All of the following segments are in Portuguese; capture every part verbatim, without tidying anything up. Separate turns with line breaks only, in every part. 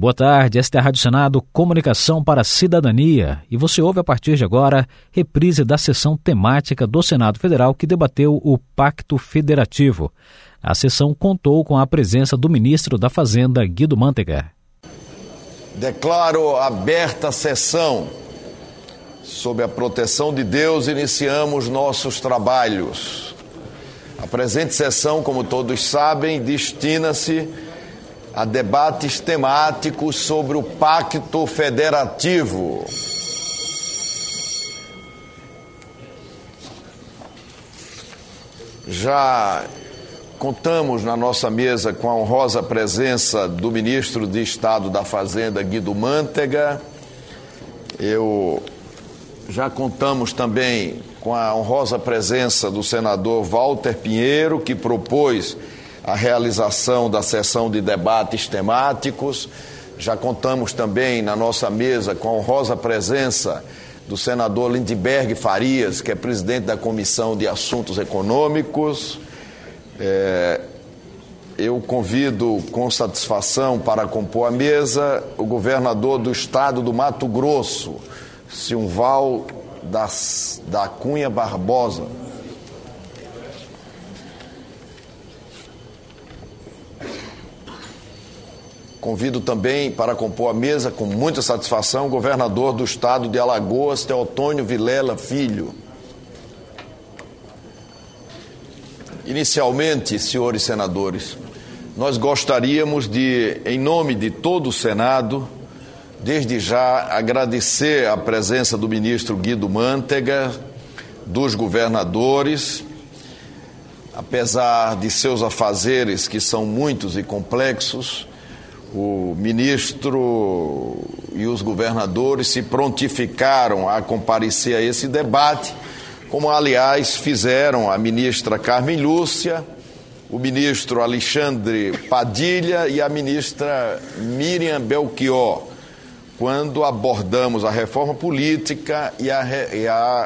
Boa tarde, esta é a Rádio Senado Comunicação para a Cidadania e você ouve a partir de agora reprise da sessão temática do Senado Federal que debateu o Pacto Federativo. A sessão contou com a presença do ministro da Fazenda, Guido Mantega.
Declaro aberta a sessão. Sob a proteção de Deus, iniciamos nossos trabalhos. A presente sessão, como todos sabem, destina-se a debates temáticos sobre o Pacto Federativo. Já contamos na nossa mesa com a honrosa presença do ministro de Estado da Fazenda, Guido Mantega. Eu já contamos também com a honrosa presença do senador Walter Pinheiro, que propôs a realização da sessão de debates temáticos. Já contamos também na nossa mesa com a honrosa presença do senador Lindbergh Farias, que é presidente da Comissão de Assuntos Econômicos. É, eu convido com satisfação para compor a mesa o governador do estado do Mato Grosso, Silval das, da Cunha Barbosa. Convido também para compor a mesa, com muita satisfação, o governador do estado de Alagoas, Teotônio Vilela Filho. Inicialmente, senhores senadores, nós gostaríamos de, em nome de todo o Senado, desde já agradecer a presença do ministro Guido Mantega, dos governadores. Apesar de seus afazeres, que são muitos e complexos, o ministro e os governadores se prontificaram a comparecer a esse debate, como, aliás, fizeram a ministra Carmen Lúcia, o ministro Alexandre Padilha e a ministra Miriam Belchior, quando abordamos a reforma política e, a, e, a,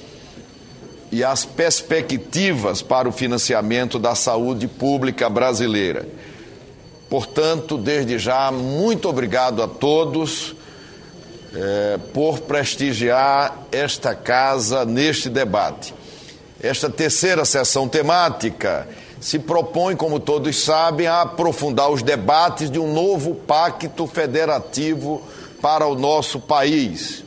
e as perspectivas para o financiamento da saúde pública brasileira. Portanto, desde já, muito obrigado a todos eh, por prestigiar esta casa neste debate. Esta terceira sessão temática se propõe, como todos sabem, a aprofundar os debates de um novo pacto federativo para o nosso país.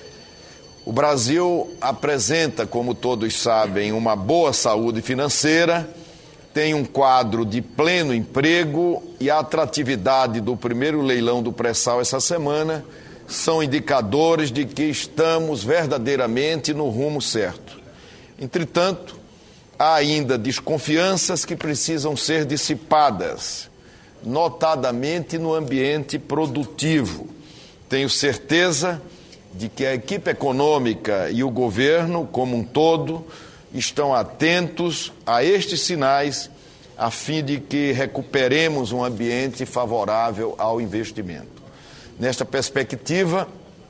O Brasil apresenta, como todos sabem, uma boa saúde financeira, tem um quadro de pleno emprego e a atratividade do primeiro leilão do pré-sal essa semana são indicadores de que estamos verdadeiramente no rumo certo. Entretanto, há ainda desconfianças que precisam ser dissipadas, notadamente no ambiente produtivo. Tenho certeza de que a equipe econômica e o governo, como um todo, estão atentos a estes sinais a fim de que recuperemos um ambiente favorável ao investimento. Nesta perspectiva,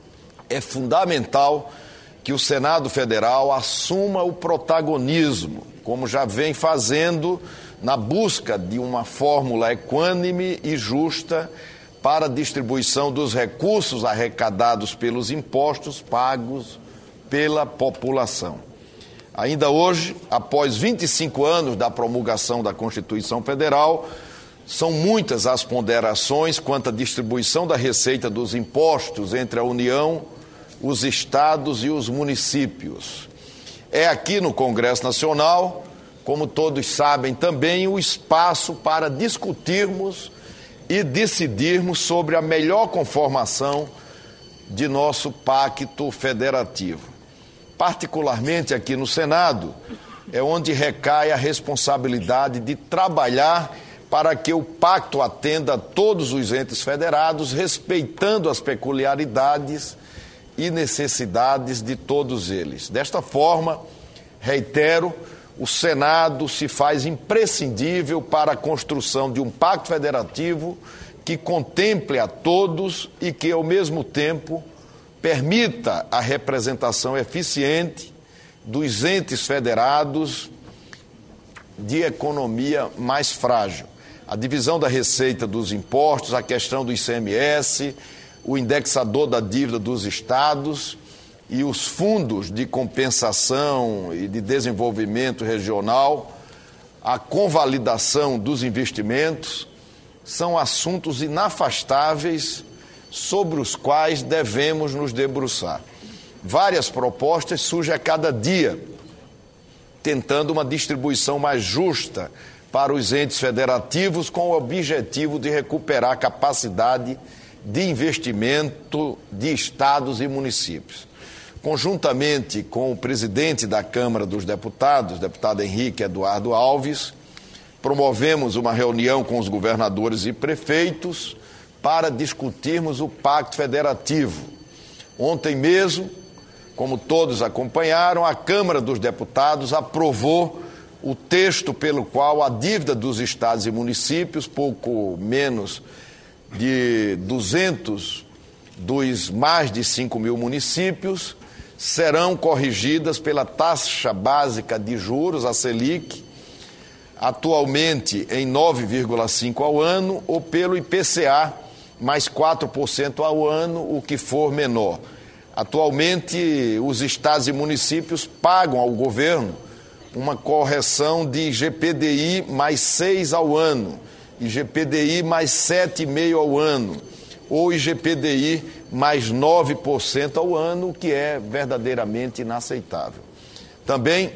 é fundamental que o Senado Federal assuma o protagonismo, como já vem fazendo na busca de uma fórmula equânime e justa para a distribuição dos recursos arrecadados pelos impostos pagos pela população. Ainda hoje, após vinte e cinco anos da promulgação da Constituição Federal, são muitas as ponderações quanto à distribuição da receita dos impostos entre a União, os estados e os municípios. É aqui no Congresso Nacional, como todos sabem também, o espaço para discutirmos e decidirmos sobre a melhor conformação de nosso pacto federativo. Particularmente aqui no Senado, é onde recai a responsabilidade de trabalhar para que o pacto atenda a todos os entes federados, respeitando as peculiaridades e necessidades de todos eles. Desta forma, reitero, o Senado se faz imprescindível para a construção de um pacto federativo que contemple a todos e que, ao mesmo tempo, permita a representação eficiente dos entes federados de economia mais frágil. A divisão da receita dos impostos, a questão do I C M S, o indexador da dívida dos estados e os fundos de compensação e de desenvolvimento regional, a convalidação dos investimentos, são assuntos inafastáveis sobre os quais devemos nos debruçar. Várias propostas surgem a cada dia, tentando uma distribuição mais justa para os entes federativos com o objetivo de recuperar a capacidade de investimento de estados e municípios. Conjuntamente com o presidente da Câmara dos Deputados, deputado Henrique Eduardo Alves, promovemos uma reunião com os governadores e prefeitos para discutirmos o Pacto Federativo. Ontem mesmo, como todos acompanharam, a Câmara dos Deputados aprovou o texto pelo qual a dívida dos estados e municípios, pouco menos de duzentos dos mais de cinco mil municípios, serão corrigidas pela taxa básica de juros, a Selic, atualmente em nove vírgula cinco por cento ao ano, ou pelo I P C A, mais quatro por cento ao ano, o que for menor. Atualmente, os estados e municípios pagam ao governo uma correção de I G P D I mais seis ao ano, I G P D I mais sete vírgula cinco ao ano, ou I G P D I mais nove por cento ao ano, o que é verdadeiramente inaceitável. Também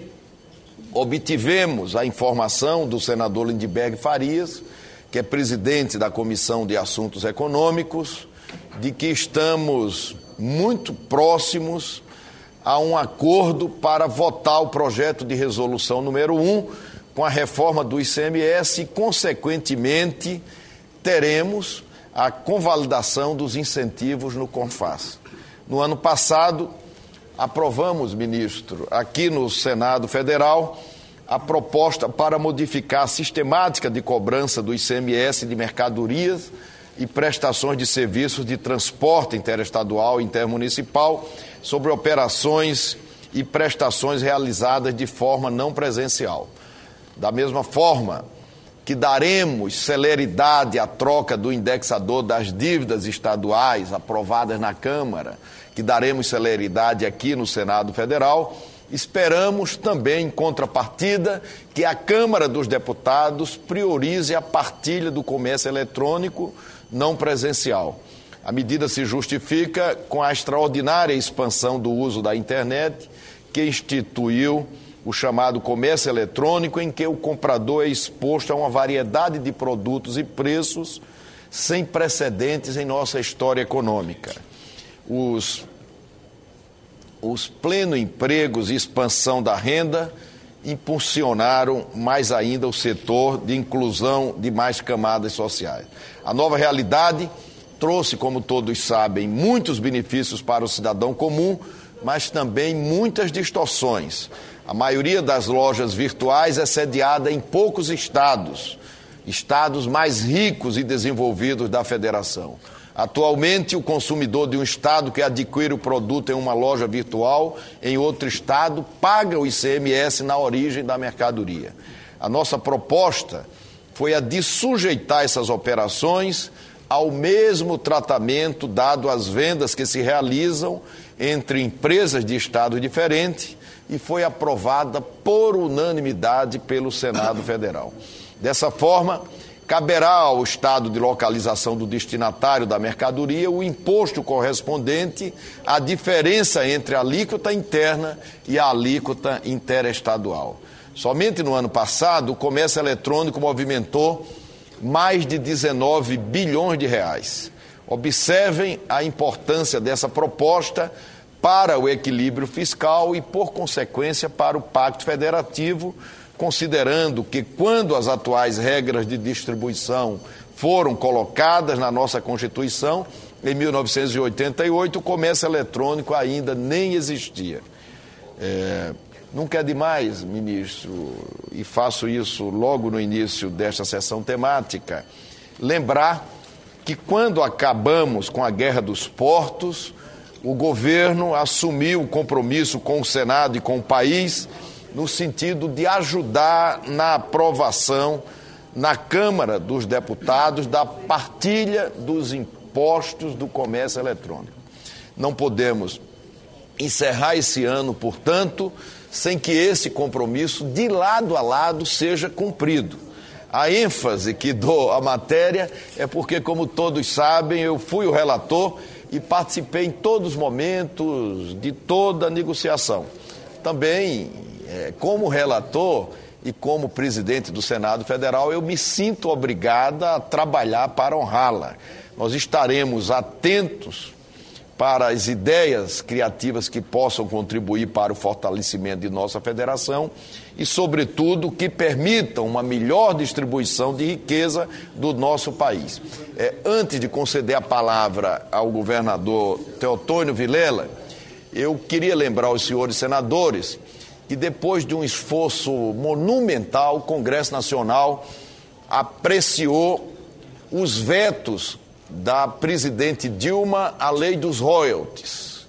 obtivemos a informação do senador Lindbergh Farias, que é presidente da Comissão de Assuntos Econômicos, de que estamos muito próximos a um acordo para votar o projeto de resolução número um, com a reforma do I C M S e, consequentemente, teremos a convalidação dos incentivos no CONFAS. No ano passado, aprovamos, ministro, aqui no Senado Federal, a proposta para modificar a sistemática de cobrança do I C M S de mercadorias e prestações de serviços de transporte interestadual e intermunicipal sobre operações e prestações realizadas de forma não presencial. Da mesma forma que daremos celeridade à troca do indexador das dívidas estaduais aprovadas na Câmara, que daremos celeridade aqui no Senado Federal, esperamos também, em contrapartida, que a Câmara dos Deputados priorize a partilha do comércio eletrônico não presencial. A medida se justifica com a extraordinária expansão do uso da internet, que instituiu o chamado comércio eletrônico, em que o comprador é exposto a uma variedade de produtos e preços sem precedentes em nossa história econômica. Os, os pleno empregos e expansão da renda impulsionaram mais ainda o setor de inclusão de mais camadas sociais. A nova realidade trouxe, como todos sabem, muitos benefícios para o cidadão comum, mas também muitas distorções. A maioria das lojas virtuais é sediada em poucos estados, estados mais ricos e desenvolvidos da federação. Atualmente, o consumidor de um estado que adquire o produto em uma loja virtual em outro estado paga o I C M S na origem da mercadoria. A nossa proposta foi a de sujeitar essas operações ao mesmo tratamento dado às vendas que se realizam entre empresas de estados diferentes e foi aprovada por unanimidade pelo Senado Federal. Dessa forma, caberá ao estado de localização do destinatário da mercadoria o imposto correspondente à diferença entre a alíquota interna e a alíquota interestadual. Somente no ano passado, o comércio eletrônico movimentou mais de dezenove bilhões de reais. Observem a importância dessa proposta para o equilíbrio fiscal e, por consequência, para o Pacto Federativo, considerando que, quando as atuais regras de distribuição foram colocadas na nossa Constituição, em mil novecentos e oitenta e oito, o comércio eletrônico ainda nem existia. É, nunca é demais, ministro, e faço isso logo no início desta sessão temática, lembrar que, quando acabamos com a Guerra dos Portos, o governo assumiu o compromisso com o Senado e com o país no sentido de ajudar na aprovação na Câmara dos Deputados da partilha dos impostos do comércio eletrônico. Não podemos encerrar esse ano, portanto, sem que esse compromisso de lado a lado seja cumprido. A ênfase que dou à matéria é porque, como todos sabem, eu fui o relator e participei em todos os momentos de toda a negociação. Também, é, como relator e como presidente do Senado Federal, eu me sinto obrigada a trabalhar para honrá-la. Nós estaremos atentos para as ideias criativas que possam contribuir para o fortalecimento de nossa federação e, sobretudo, que permitam uma melhor distribuição de riqueza do nosso país. É, antes de conceder a palavra ao governador Teotônio Vilela, eu queria lembrar aos senhores senadores que, depois de um esforço monumental, o Congresso Nacional apreciou os vetos da presidente Dilma à lei dos royalties.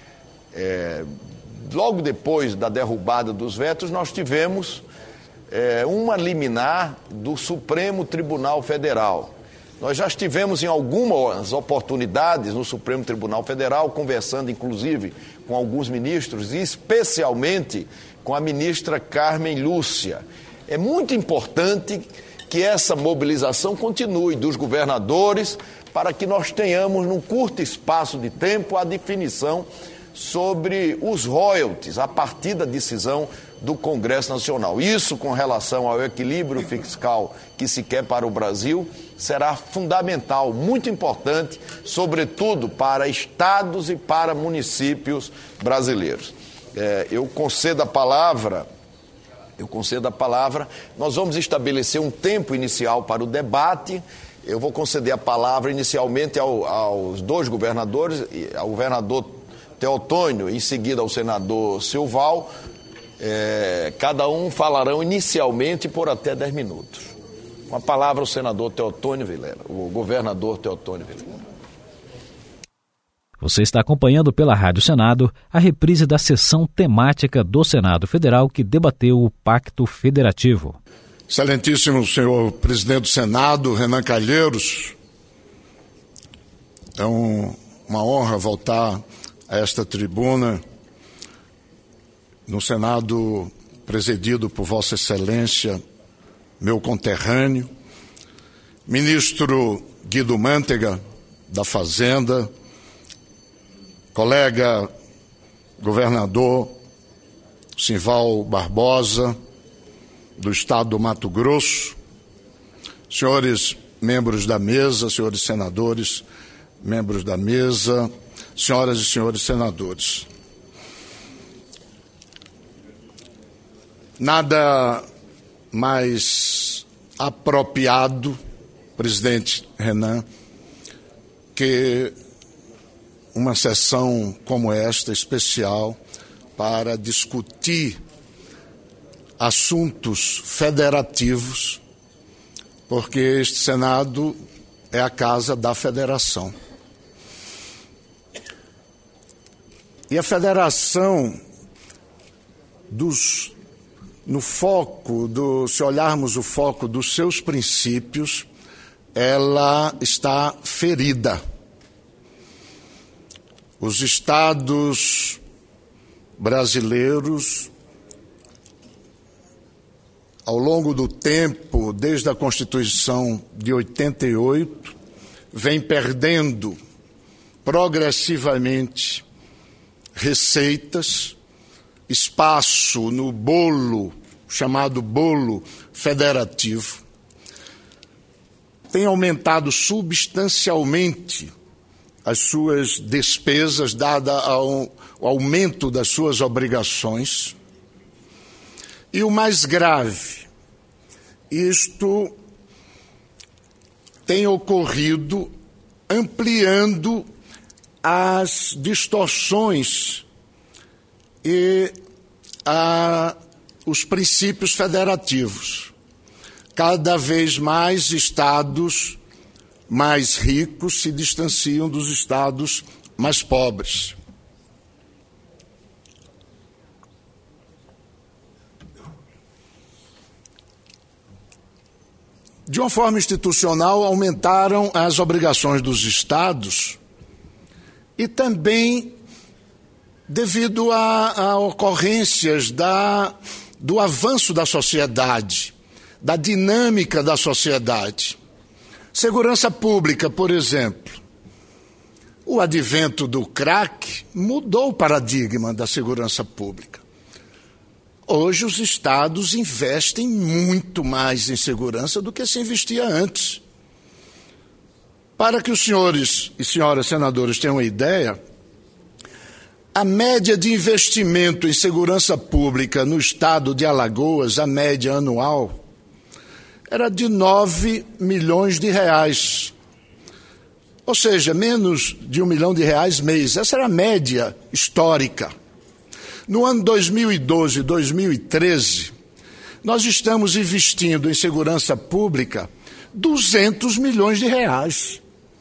É, logo depois da derrubada dos vetos, nós tivemos é, uma liminar do Supremo Tribunal Federal. Nós já estivemos em algumas oportunidades no Supremo Tribunal Federal, conversando inclusive com alguns ministros, e especialmente com a ministra Carmen Lúcia. É muito importante que essa mobilização continue dos governadores, para que nós tenhamos, num curto espaço de tempo, a definição sobre os royalties, a partir da decisão do Congresso Nacional. Isso, com relação ao equilíbrio fiscal que se quer para o Brasil, será fundamental, muito importante, sobretudo para estados e para municípios brasileiros. É, eu concedo a palavra... Eu concedo a palavra, nós vamos estabelecer um tempo inicial para o debate. Eu vou conceder a palavra inicialmente ao, aos dois governadores, ao governador Teotônio, em seguida ao senador Silval. É, cada um falarão inicialmente por até dez minutos. Com a palavra ao senador Teotônio Vilela, o governador Teotônio Vilela.
Você está acompanhando pela Rádio Senado a reprise da sessão temática do Senado Federal que debateu o Pacto Federativo.
Excelentíssimo senhor presidente do Senado, Renan Calheiros, é um, uma honra voltar a esta tribuna no Senado presidido por Vossa Excelência, meu conterrâneo, ministro Guido Mantega, da Fazenda, colega governador Simval Barbosa, do estado do Mato Grosso, senhores membros da mesa, senhores senadores, membros da mesa, senhoras e senhores senadores. Nada mais apropriado, presidente Renan, que uma sessão como esta, especial, para discutir assuntos federativos, porque este Senado é a casa da federação. E a federação, dos, no foco, do, se olharmos o foco dos seus princípios, ela está ferida. Os estados brasileiros, ao longo do tempo, desde a Constituição de oitenta e oito, vem perdendo progressivamente receitas, espaço no bolo, chamado bolo federativo. Tem aumentado substancialmente as suas despesas, dada ao aumento das suas obrigações. E o mais grave, isto tem ocorrido ampliando as distorções e a, os princípios federativos. Cada vez mais estados mais ricos se distanciam dos estados mais pobres. De uma forma institucional, aumentaram as obrigações dos estados e também devido a, a ocorrências da, do avanço da sociedade, da dinâmica da sociedade. Segurança pública, por exemplo. O advento do crack mudou o paradigma da segurança pública. Hoje os estados investem muito mais em segurança do que se investia antes. Para que os senhores e senhoras senadores tenham uma ideia, a média de investimento em segurança pública no estado de Alagoas, a média anual, era de nove milhões de reais. Ou seja, menos de um milhão de reais mês. Essa era a média histórica. No ano dois mil e doze, dois mil e treze, nós estamos investindo em segurança pública duzentos milhões de reais.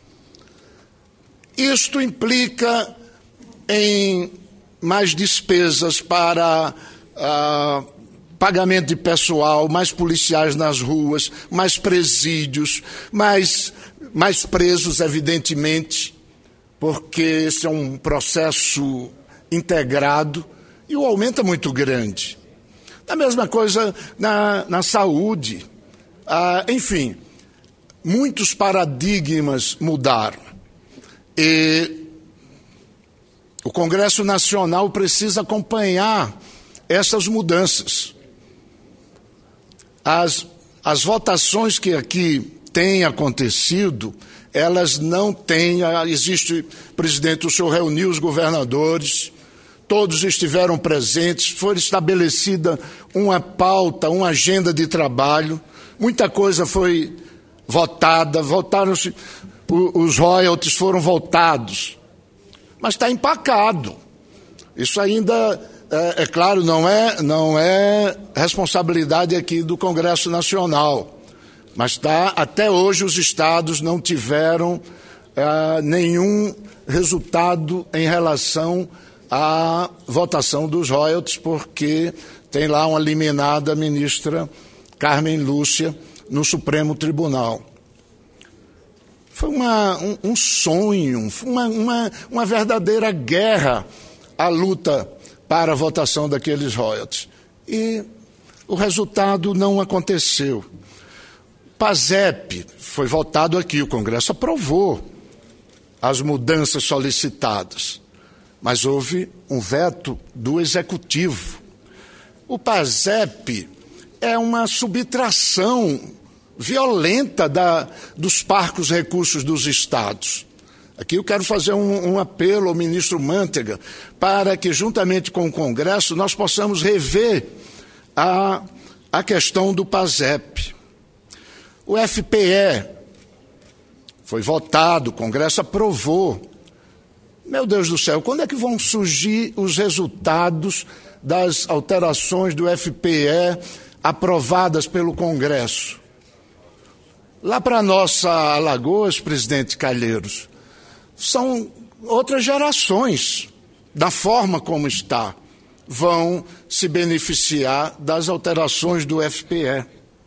Isto implica em mais despesas para ah, pagamento de pessoal, mais policiais nas ruas, mais presídios, mais, mais presos, evidentemente, porque esse é um processo integrado. E o aumento é muito grande. A mesma coisa na, na saúde. Ah, enfim, muitos paradigmas mudaram. E o Congresso Nacional precisa acompanhar essas mudanças. As, as votações que aqui têm acontecido, elas não têm... Existe, presidente, o senhor reuniu os governadores... Todos estiveram presentes, foi estabelecida uma pauta, uma agenda de trabalho, muita coisa foi votada, votaram-se, os royalties foram votados, mas está empacado. Isso ainda, é, é claro, não é, não é responsabilidade aqui do Congresso Nacional, mas tá, até hoje os estados não tiveram é, nenhum resultado em relação a votação dos royalties, porque tem lá uma liminar da ministra Carmen Lúcia no Supremo Tribunal. Foi uma, um, um sonho, uma, uma, uma verdadeira guerra a luta para a votação daqueles royalties. E o resultado não aconteceu. PASEP foi votado aqui, o Congresso aprovou as mudanças solicitadas. Mas houve um veto do Executivo. O PASEP é uma subtração violenta da, dos parcos recursos dos estados. Aqui eu quero fazer um, um apelo ao ministro Mantega para que, juntamente com o Congresso, nós possamos rever a, a questão do PASEP. O F P E foi votado, o Congresso aprovou. Meu Deus do céu, quando é que vão surgir os resultados das alterações do F P E aprovadas pelo Congresso? Lá para a nossa Alagoas, presidente Calheiros, são outras gerações, da forma como está, vão se beneficiar das alterações do F P E.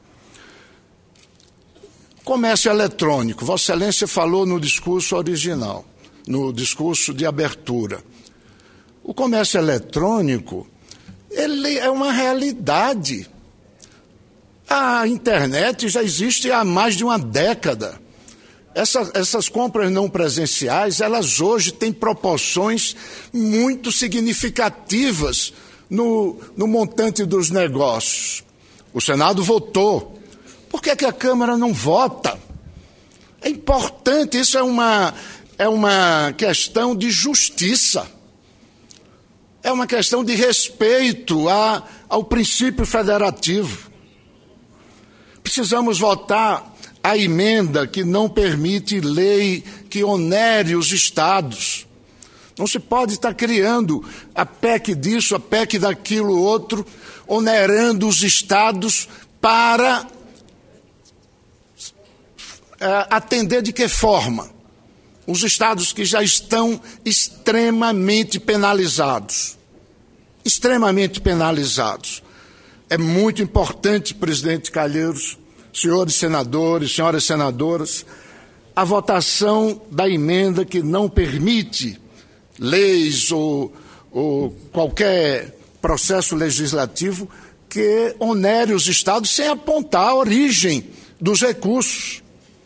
Comércio eletrônico, Vossa Excelência falou no discurso original. No discurso de abertura. O comércio eletrônico, ele é uma realidade. A internet já existe há mais de uma década. Essa, essas compras não presenciais, elas hoje têm proporções muito significativas no, no montante dos negócios. O Senado votou. Por que, que a Câmara não vota? É importante, isso é uma... É uma questão de justiça, é uma questão de respeito a, ao princípio federativo. Precisamos votar a emenda que não permite lei que onere os estados. Não se pode estar criando a P E C disso, a P E C daquilo outro, onerando os estados para é, atender de que forma? Os estados que já estão extremamente penalizados. Extremamente penalizados. É muito importante, presidente Calheiros, senhores senadores, senhoras senadoras, a votação da emenda que não permite leis ou, ou qualquer processo legislativo que onere os estados sem apontar a origem dos recursos.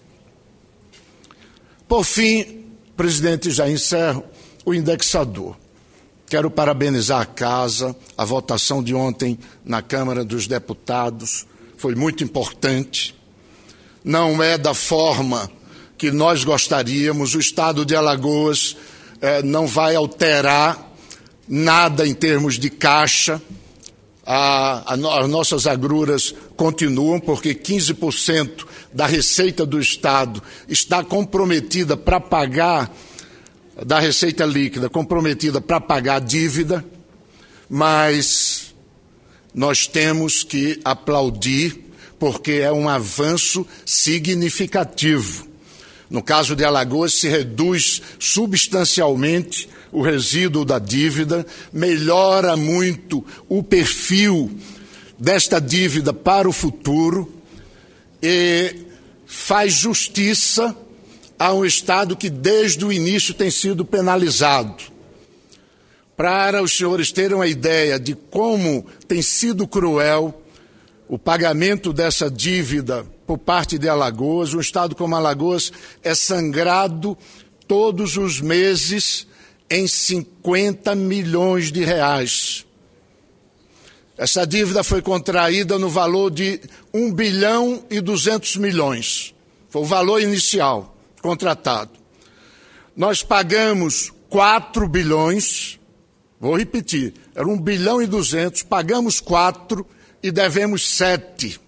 Por fim, presidente, já encerro, o indexador. Quero parabenizar a Casa, a votação de ontem na Câmara dos Deputados foi muito importante. Não é da forma que nós gostaríamos, o Estado de Alagoas eh, não vai alterar nada em termos de caixa, a, a, as nossas agruras continuam, porque quinze por cento da receita do Estado está comprometida para pagar, da receita líquida, comprometida para pagar a dívida, mas nós temos que aplaudir, porque é um avanço significativo. No caso de Alagoas, se reduz substancialmente o resíduo da dívida, melhora muito o perfil desta dívida para o futuro e faz justiça a um Estado que desde o início tem sido penalizado. Para os senhores terem uma ideia de como tem sido cruel o pagamento dessa dívida por parte de Alagoas, um Estado como Alagoas é sangrado todos os meses em cinquenta milhões de reais. Essa dívida foi contraída no valor de um bilhão e duzentos milhões. Foi o valor inicial contratado. Nós pagamos quatro bilhões, vou repetir, era um bilhão e duzentos, pagamos quatro e devemos sete.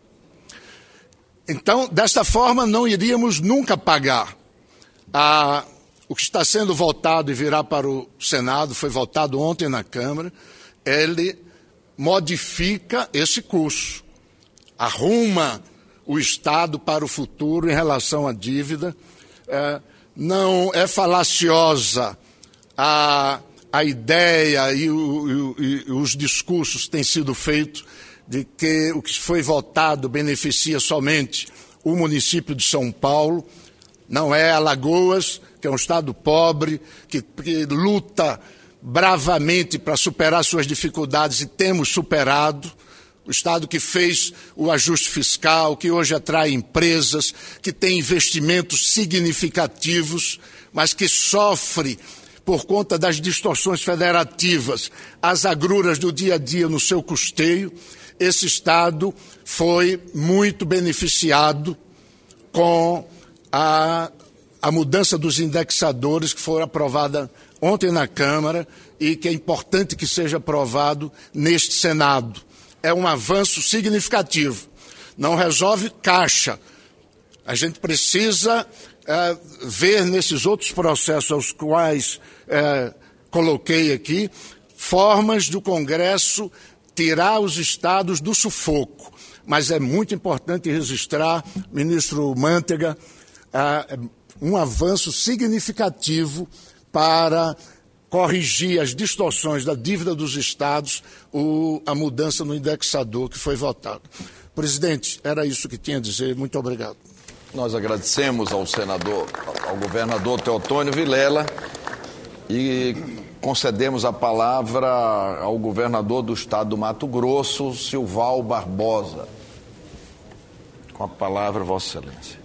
Então, desta forma, não iríamos nunca pagar. Ah, o que está sendo votado e virá para o Senado, foi votado ontem na Câmara, ele modifica esse curso, arruma o Estado para o futuro em relação à dívida. É, não é falaciosa a, a ideia e, o, e, e os discursos que têm sido feitos de que o que foi votado beneficia somente o município de São Paulo. Não é Alagoas, que é um estado pobre, que, que luta bravamente para superar suas dificuldades e temos superado. O Estado que fez o ajuste fiscal, que hoje atrai empresas, que tem investimentos significativos, mas que sofre por conta das distorções federativas, as agruras do dia a dia no seu custeio. Esse Estado foi muito beneficiado com a, a mudança dos indexadores que foi aprovada ontem na Câmara e que é importante que seja aprovado neste Senado. É um avanço significativo. Não resolve caixa. A gente precisa é, ver nesses outros processos aos quais é, coloquei aqui, formas do Congresso tirar os estados do sufoco. Mas é muito importante registrar, ministro Mantega, é, um avanço significativo para corrigir as distorções da dívida dos estados, o, a mudança no indexador que foi votado. Presidente, era isso que tinha a dizer. Muito obrigado.
Nós agradecemos ao senador, ao governador Teotônio Vilela e concedemos a palavra ao governador do estado do Mato Grosso, Silval Barbosa. Com a palavra, Vossa Excelência.